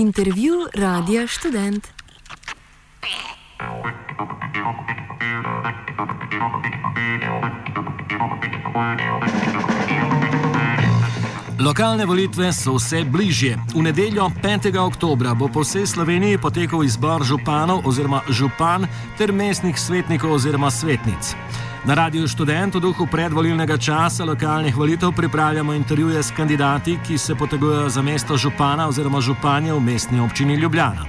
Intervju Radia Študent. Lokalne volitve so vse bližje. V nedeljo 5. oktobra bo po vsej Sloveniji potekal izbor županov oziroma župan ter mestnih svetnikov oziroma svetnic. Na Radiu Študent v duhu predvolilnega časa lokalnih volitev pripravljamo intervjuje s kandidati, ki se potegujejo za mesto župana oziroma županje v mestni občini Ljubljana.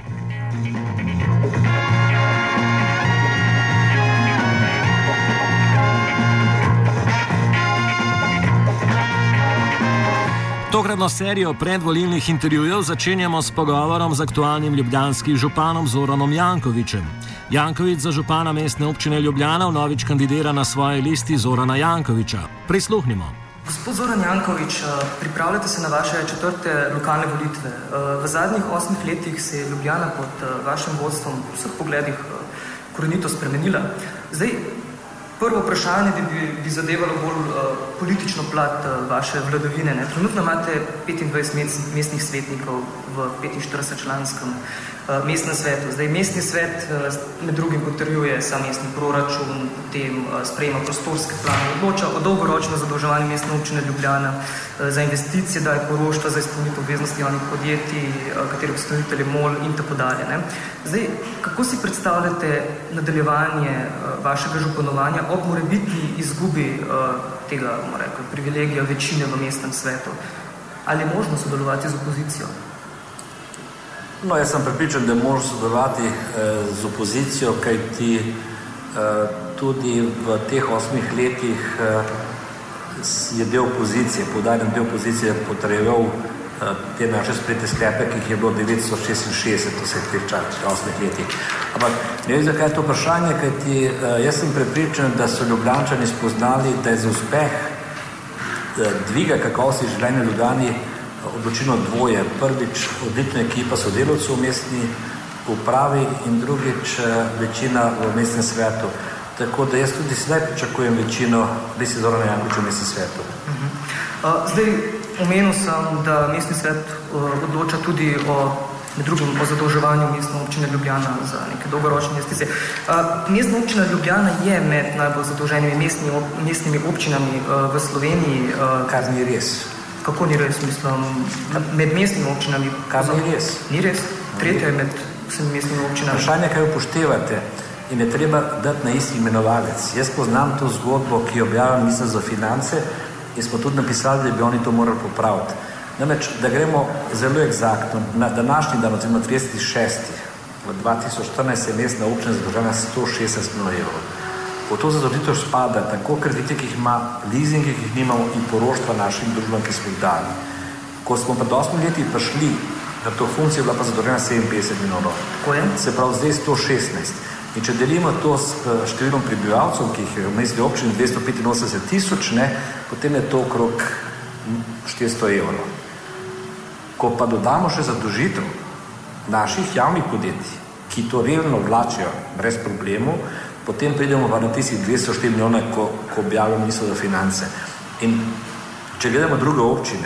Tokratno serijo predvolilnih intervjujev začenjamo s pogovorom z aktualnim ljubljanskim županom Zoranom Jankovićem. Janković za župana mestne občine Ljubljana vnovič kandidira na svoji listi Zorana Jankovića. Prisluhnimo. Gospod Zoran Janković, pripravljate se na vaše 4. lokalne volitve. V zadnjih 8 letih se je Ljubljana pod vašim vodstvom v vseh pogledih korenito spremenila. Zdaj, prvo vprašanje bi zadevalo bolj politično plat vaše vladavine. Trenutno imate 25 mestnih svetnikov v 45-članskem mestnem svetu. Zdaj, mestni svet med drugim potrjuje sam mestni proračun, potem sprejema prostorske plane, odloča o dolgoročno zadolževanju mestne občine Ljubljana za investicije, daje poroštva za izpolnitev obveznosti javnih podjetij, katerih ustanovitelj je MOL in tako dalje. Zdaj, kako si predstavljate nadaljevanje vašega županovanja ob morebitni izgubi tega, bomo rekli, privilegija večine v mestnem svetu? Ali je možno sodelovati z opozicijo? No, jaz sem prepričan, da je možno sodelovati z opozicijo, kajti tudi v teh 8 letih je del opozicije, poudarjam del opozicije, potreboval te naše sprejete sklepe, ki jih je bilo 966 v vseh teh 8 letih. Ampak ne vem, zakaj je to vprašanje, kajti jaz sem prepričan, da so Ljubljančani spoznali, da je za uspeh dviga kakovosti življenja v Ljubljani odločilno dvoje. Prvič, odlična ekipa sodelavcev v mestni upravi in drugič, večina v mestnem svetu. Tako da jaz tudi sedaj pričakujem večino listi Zorana Jankovića v mestnem svetu. Zdaj, omenil sem, da mestni svet odloča tudi med drugim o zadolževanju mestne občine Ljubljana za neke dolgoročne investicije. Mestna občina Ljubljana je med najbolj zadolženimi mestnimi občinami v Sloveniji. Kar ni res. Kako ni res, mislim, med mestnimi občinami? Kar ni res. Ni res? Tretja je med vsemi mestnimi občinami. Vprašanje, kaj upoštevate, in je treba dati na isti imenovalec. Jaz poznam to zgodbo, ki je objavila Ministrstvo za finance in smo tudi napisali, da bi oni to morali popraviti. Namreč, da gremo zelo egzaktno, na današnji dan, oziroma 36. v 2014 je mestna občina zadolžena 160 milijonov evrov. V to zadolžitev spada tako kredite, ki jih ima, leasinge, ki jih nimamo, in poroštva našim družbam, ki smo jih dali. Ko smo pred 8 leti prišli na to funkcijo, je bila pa zadolžena 57 milijonov. Se pravi, zdaj 116. In če delimo to s številom prebivalcev, ki jih je v mestni občini 285 tisoč, potem je to okrog 400 evrov. Ko pa dodamo še zadolžitev naših javnih podjetij, ki to revno vlačijo brez problemov, potem pridemo pa na tistih 204 milijone, ko objavimo Ministrstvo za finance. In če gledamo druge občine,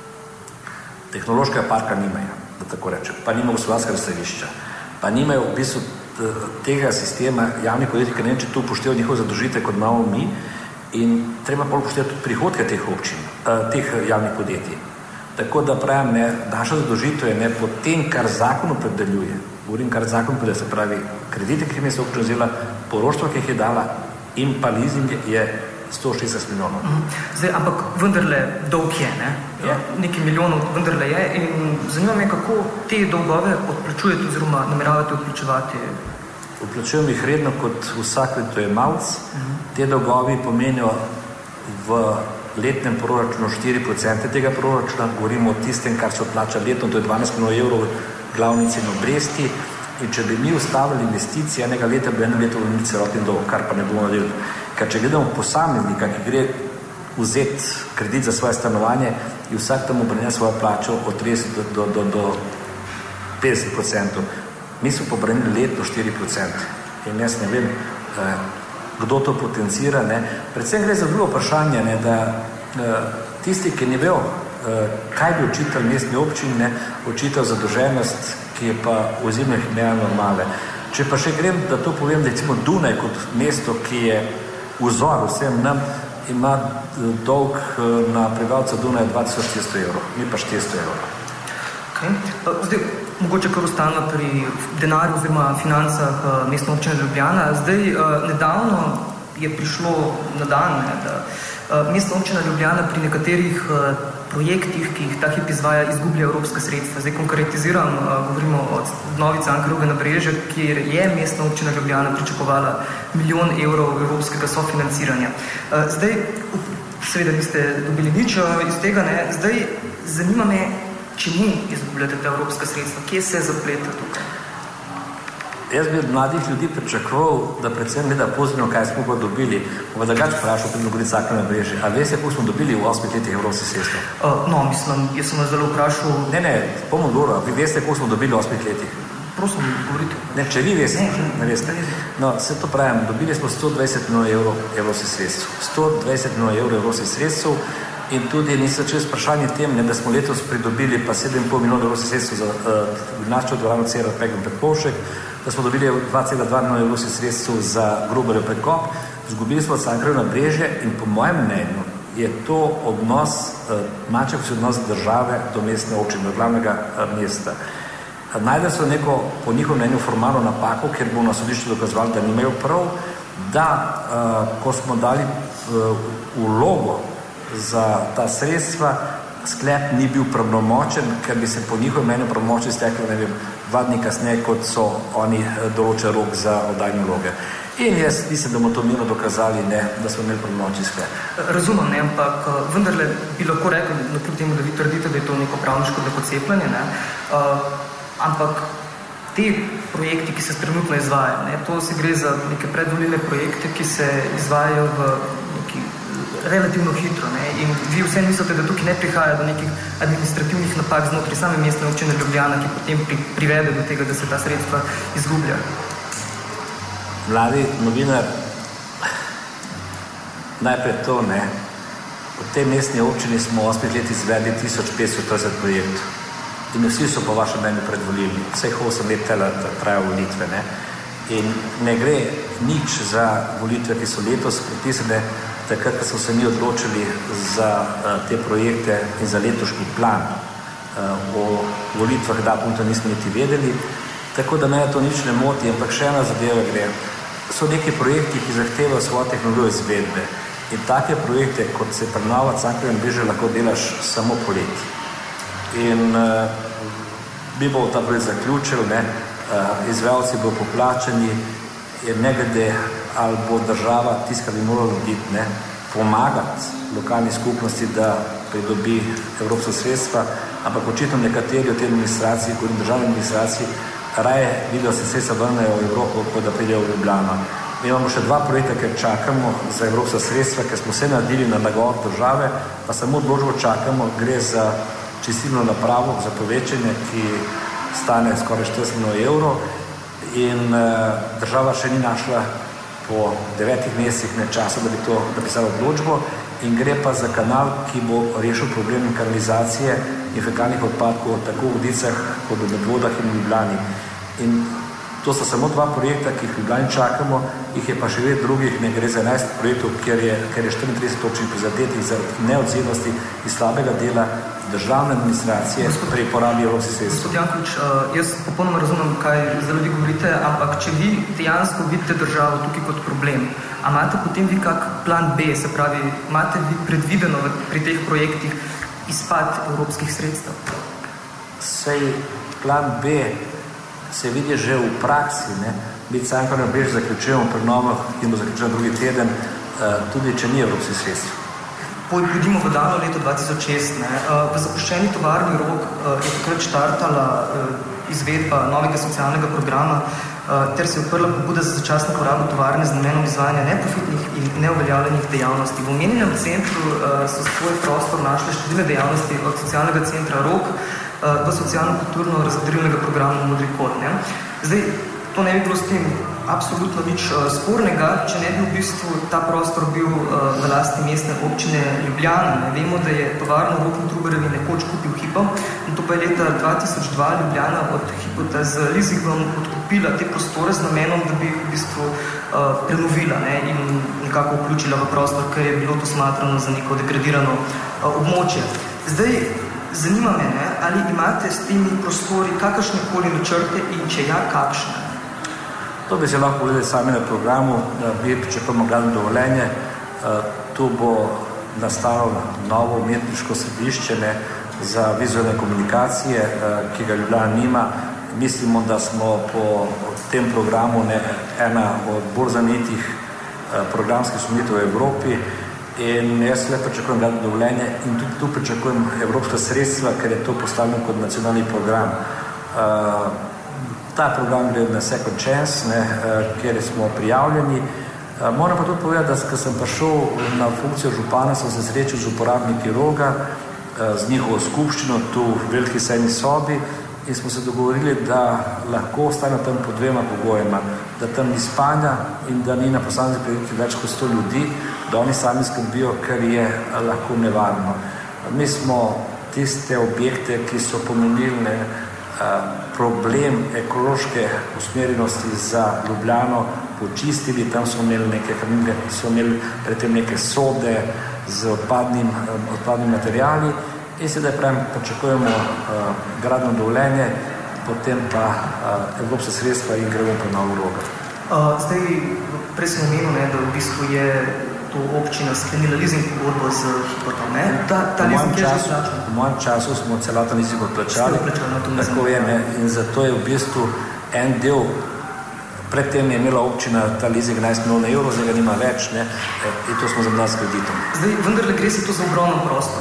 tehnološkega parka nimajo, da tako rečem, pa nimajo gospodarskega razstavišča, pa nimajo v bistvu tega sistema javnih podjetij, ker ne vem, če tu upoštevajo njihove zadolžitve, kot imamo mi, in treba pa upoštevati tudi prihodke teh občin, teh javnih podjetij. Tako da pravim, naša zadolžitev je po tem, kar zakon opredeljuje, govorim, kar zakon opredeljuje, se pravi, kredite, ki jih je občina vzela, poroštva, ki jih je dala, in pa leasing je 160 milijonov. Zdaj, ampak vendarle dolg je, nekaj milijonov vendarle je, in zanima me, kako te dolgove odplačujete oziroma nameravate odplačevati? Odplačujem jih redno kot vsak kreditojemalec. Te dolgovi pomenijo v letnem proračunu 4% tega proračuna, govorimo o tistem, kar se odplača letno, to je 12 milijonov evrov glavnice in obresti. In če bi mi ustavili investicije enega leta, bi eno leto vrnili celotni dolg, kar pa ne bomo naredili. Ker če gledamo posameznika, ki gre vzeti kredit za svoje stanovanje, in vsak temu prinese svojo plačo od 30 do 50%. Mi smo pobranili letno 4%. In jaz ne vem, kdo to potencira. Predvsem gre za drugo vprašanje, da tisti, ki ne vejo kaj bi učitelj mestne občine, učitelj zadolženost, ki je pa v ozemljih nenormale. Če pa še grem, da to povem, da recimo Dunaj kot mesto, ki je vzor vsem nam, ima dolg na prebivalca Dunaja 2400 evrov, ni pa 400 evrov. Okay. Zdaj, mogoče kar ostalo pri denarju oziroma financah mestne občine Ljubljana. Zdaj, nedavno je prišlo na dan, da mestna občina Ljubljana pri nekaterih projektih, ki jih ta hip izvaja, izgublja evropska sredstva. Zdaj konkretiziram, govorimo o obnovi Cankarjevega nabrežja, kjer je mestna občina Ljubljana pričakovala 1 milijon evrov evropskega sofinanciranja. Zdaj, seveda niste dobili nič iz tega, ne? Zdaj, zanima me, čemu izgubljate ta evropska sredstva? Kje se zapleta tukaj? Jaz bi od mladih ljudi pričakoval, da predvsem gleda pozitivno, kaj smo pa dobili. Pa drugače vprašal, pri Ljubljani Cankarjevega nabrežja. A veste, koliko smo dobili v 8 letih evropskih sredstev? Jaz sem vas zelo vprašal... Ne, bomo dobro. Vi veste, koliko smo dobili v 8 letih? Prosim, govorite. Ne, če vi veste, ne veste. No, se to pravim, dobili smo 120 milijonov evrov evropskih sredstev. 120 milijonov evrov evropskih sredstev. In tudi nisem začel s vprašanjem tem, da smo letos pridobili pa 7,5 milijonov evropskih sredstev za gimnastično dvorano Cerar Pegrm Petkovšek, da smo dobili 2,2 milijona evropskih sredstev za Gruberjev prekop, izgubili smo Cankarjevo nabrežje in po mojem mnenju je to odnos, manjši odnos države do mestne občine, do glavnega mesta. Najdel so neko, po njihovem mnenju, formalno napako, ker bomo na sodišču dokazovali, da nimajo prav, da ko smo dali vlogo za ta sredstva, sklep ni bil pravnomočen, ker bi se po njihovem mnenju pravnomočen izteklo, ne vem, 2 dni kasneje, kot so oni določili rok za oddajanje vloge. In jaz mislim, da bomo to mirno dokazali, ne, da smo imeli pravnomočen sklep. Razumem, ne, ampak vendarle bi lahko rekli, kljub temu, da vi trdite, da je to neko pravniško depocepljanje, ne, ampak te projekti, ki se trenutno izvajajo, ne, to se gre za neke predvolilne projekte, ki se izvajajo v neki relativno hitro, ne, in vi vse mislite, da tukaj ne prihaja do nekih administrativnih napak znotraj same mestne občine Ljubljana, ki potem privede do tega, da se ta sredstva izgublja. Mladi novinar, najprej to, ne, v tej mestni občini smo v 8 letih izvedli 1530 projektov. In vsi so po vašem mnenju predvolili. Vseh 8 let trajajo volitve, ne. In ne gre nič za volitve, ki so letos pritisane, takrat, ko smo se mi odločili za te projekte in za letošnji plan. O volitvah datumta nismo niti vedeli, tako da mene to nič ne moti, ampak še ena zadeva gre. So neki projekti, ki zahtevajo svojo tehnologijo izvedbe. In take projekte, kot se prenova Cankarjevega nabrežja, lahko delaš samo poleti. In bi bo ta projekt zaključil, ne, izvajalci bo poplačani, ne glede, ali bo država tiska bi morala narediti, ne, pomagati lokalni skupnosti, da pridobi evropska sredstva, ampak očitno nekateri od te administraciji, kot in državne administraciji, raje vidijo, da se sredstva vrnejo v Evropo, kot da pridejo v Ljubljano. Mi imamo še 2 projekta, ker čakamo za evropska sredstva, ker smo vse naredili na nagovor države, pa samo odločbo čakamo, gre za čistilno napravo, za povečanje, ki stane skoraj 40 milijonov evrov in država še ni našla po 9 mesecih časa, da bi to napisala odločbo, in gre pa za kanal, ki bo rešil problem kanalizacije in fekalnih odpadkov tako v Vodicah kot v Medvodah in v Ljubljani. In to so samo 2 projekta, ki jih v Ljubljani čakamo, jih je pa še več drugih, ne gre za 11 projektov, ker je 34 občin prizadetih zaradi neodzivnosti in slabega dela državne administracije pri porabi evropskih sredstev. Gospod Janković, jaz popolnoma razumem, kaj za ljudi govorite, ampak če vi dejansko vidite državo tukaj kot problem, a imate potem vi kak plan B, se pravi, imate vi predvideno pri teh projektih izpad evropskih sredstev? Sej plan B se vidi že v praksi, ne. Mi Cankarjevo nabrežje zaključujemo prenovo in bo zaključeno drugi teden, tudi če ni evropskih sredstev. Pojdimo v daljno leto 2006. Ne. V zapuščeni tovarni Rog je takrat štartala izvedba novega socialnega programa, ter se je odprla pobuda za začasno porabo tovarne z namenom izvajanja neprofitnih in neuveljavljenih dejavnosti. V omenjenem centru so svoj prostor našle številne dejavnosti od socialnega centra Rog do socialno-kulturno razvedrilnega programa Modri kot. Ne. Zdaj, to ne bi bilo s tem absolutno nič spornega, če ne bi v bistvu ta prostor bil v lasti mestne občine Ljubljana. Vemo, da je tovarno Rok in Trubarjevi nekoč kupil Hypo in to pa je leta 2002 Ljubljana od Hypota z leasingom odkupila te prostore z namenom, da bi jih v bistvu prenovila in nekako vključila v prostor, ker je bilo to smatrano za neko degradirano območje. Zdaj, zanima me, ali imate s temi prostori kakršnekoli načrte in če ja, kakšne? To bi se lahko povedali sami na programu, da bi pričakujemo gradno dovoljenje. Tu bo nastalo novo umetniško središče za vizualne komunikacije, ki ga Ljubljana nima. Mislimo, da smo po tem programu ena od bolj zanimivih programskih usmeritev v Evropi in jaz le pričakujem gradno dovoljenje in tudi tu pričakujem evropska sredstva, ker je to postavljeno kot nacionalni program. Ta program gre na second chance, kjer smo prijavljeni. Moram pa tudi povedati, da ko sem prišel na funkcijo župana, sem se srečal z uporabniki Roga, z njihovo skupščino tu v veliki sejni sobi in smo se dogovorili, da lahko ostane tam po dvema pogojema, da tam ni spanja in da ni na posamezni projekti več kot 100 ljudi, da oni sami skrbijo, ker je lahko nevarno. Mi smo tiste objekte, ki so pomenili problem ekološke usmerjenosti za Ljubljano počistili, tam so imeli neke hranilke, so imeli predtem neke sode z odpadnimi materiali in sedaj pravim, pričakujemo gradno dovoljenje, potem pa evropska sredstva in gremo pa novo Roga. Zdaj, prej sem omenil, da v bistvu je to občina sklenila leasing pogodbo z Hypotom, Ta leasing je že plačen? V mojem času smo celoten leasing odplačali, tako je, in zato je v bistvu en del, predtem je imela občina ta leasing 11 milijonov evrov, zdaj ga nima več, in to smo zamdali s kreditom. Zdaj, vendarle gre se to za ogromen prostor,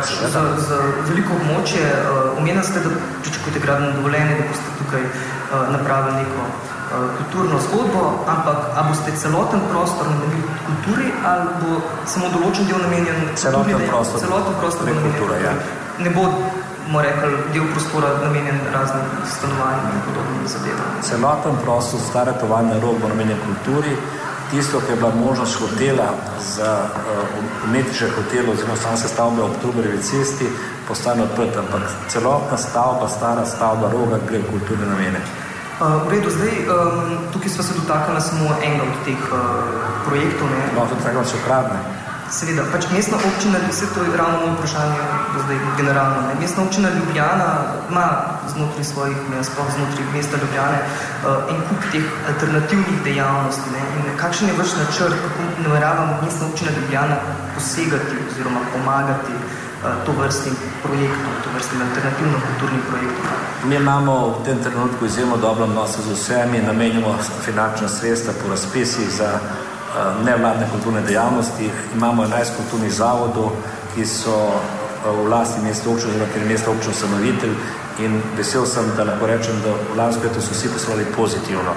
za veliko območje. Omenili ste, da pričakujete gradno dovoljenje, da boste tukaj napravili neko kulturno zgodbo, ampak a boste celoten prostor namenili kulturi ali bo samo določen del namenjen celoten prostor namenjen kultura, ja. Ne bo, bomo rekli, del prostora namenjen raznim stanovanjem in podobnim zadevam. Celoten prostor stare tovarne Rog bo namenjen kulturi. Tisto, ki je bila možnost hotela za umetniške hotele oziroma stanske stavbe ob Trubarjevi cesti, postane odprta, ampak celotna stavba, stara stavba Roga gre v kulturne namene. V redu, zdaj, tukaj sva se dotaknila samo enega od teh projektov. No, tudi tako se ukradne. Seveda, mestna občina, vse to je ravno moje vprašanje do zdaj generalno. Mestna občina Ljubljana ima znotraj svojih mest, znotraj mesta Ljubljane en kup teh alternativnih dejavnosti. In kakšen je vaš načrt, kako namerava mestna občina Ljubljana posegati oziroma pomagati tovrstnim projektom, tovrstnim alternativnim kulturnim projektom? Mi imamo v tem trenutku izjemno dobro odnose z vsemi, namenjamo finančna sredstva po razpisih za nevladne kulturne dejavnosti. Imamo 11 kulturnih zavodov, ki so v lasti mesta občine, oziroma ker je mesta občina ustanovitelj in vesel sem, da lahko rečem, da v lanskem letu so vsi poslovali pozitivno.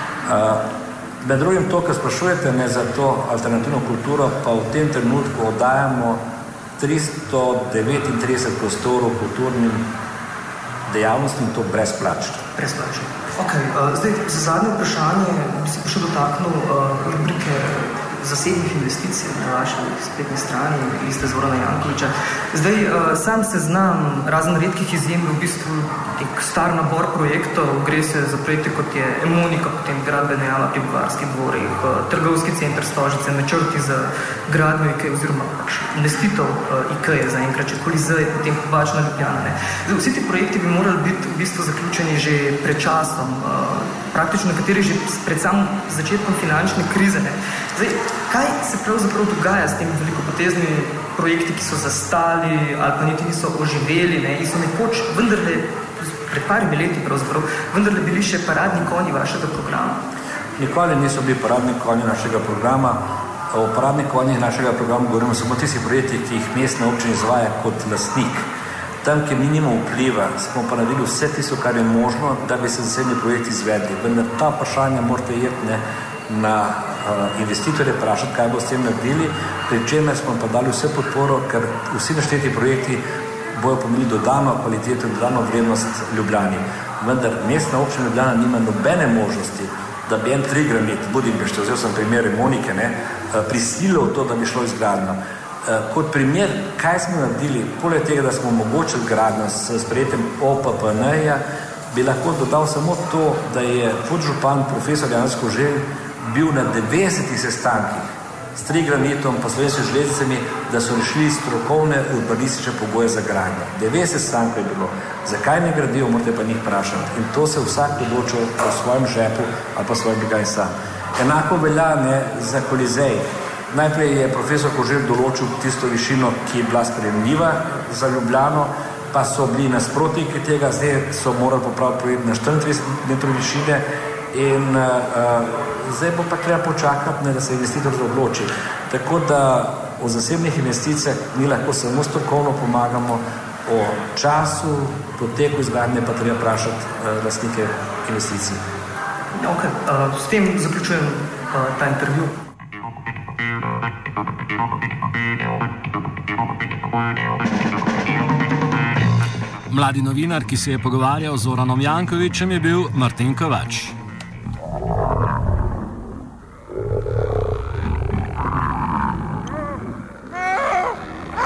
Med drugim to, kar sprašujete za to alternativno kulturo, pa v tem trenutku oddajamo 339 prostorov kulturnim dejavnostim, to brezplačno. Brezplačno. Zdaj, za zadnje vprašanje bi se pa še dotaknil rubrike zasebnih investicij na vaši spletni strani, liste Zorana Jankovića. Zdaj, sam seznam razen redkih izjem v bistvu nek star nabor projektov, gre se za projekte kot je Emonika, potem gradbena jama pri Bogarskih dvorih, trgovski center Stožice, načrti za gradnjo IKEA oziroma investitov IKEA zaenkrat, če Kolizej, potem Pobačna Ljubljana. Zdaj, vsi ti projekti bi morali biti v bistvu zaključeni že pred časom, praktično nekateri že pred samim začetkom finančne krize. Zdaj, kaj se pravzaprav dogaja s temi velikopoteznimi projekti, ki so zastali ali pa niti niso oživeli in so nekoč vendarle, pred parimi leti pravzaprav, vendarle bili še paradni konji vašega programa? Nikoli niso bili paradni konji našega programa. O paradnih konjih našega programa govorimo samo tisti projekti, ki jih mestna občina izvaja kot lastnik. Tam, kjer mi nimamo vpliva, smo pa naredili vse tisto, kar je možno, da bi se zasebni projekti izvedli. Vendar ta vprašanja morate iti na investitorje vprašati, kaj bo s tem naredili, pri čemer smo pa dali vse podporo, ker vsi našteti projekti bojo pomenili dodano kvaliteto in dodano vrednost Ljubljani. Vendar mestna občina Ljubljana nima nobene možnosti, da bi en Trigranit, Budimpešti, vzel sem primer Monike, prisilil to, da bi šlo izgradnjo. Kot primer, kaj smo naredili, poleg tega, da smo omogočili gradnjo s sprejetjem OPPN-ja, bi lahko dodal samo to, da je podžupan profesor Janez Koželj bil na 90 sestankih s Trigranitom pa Slovenskimi železnicami, da so rešili strokovne urbanistične pogoje za gradnjo. 90 sestankov je bilo. Zakaj ne gradijo, morate pa njih vprašati. In to se vsak odločil po svojem žepu ali pa svojem blagajni sam. Enako velja za Kolizej. Najprej je profesor Koželj določil tisto višino, ki je bila sprejemljiva za Ljubljano, pa so bili nasprotniki tega, zdaj so morali popraviti projekt na 34 metrov višine in zdaj bo pa treba počakati, da se investitor odloči. Tako da o zasebnih investicijah mi lahko samo strokovno pomagamo, o času, poteku izgradnje pa treba vprašati lastnike investicij. Okay. S tem zaključujem ta intervju. Mladi novinar, ki se je pogovarjal z Zoranom Jankovićem, je bil Martin Kovač.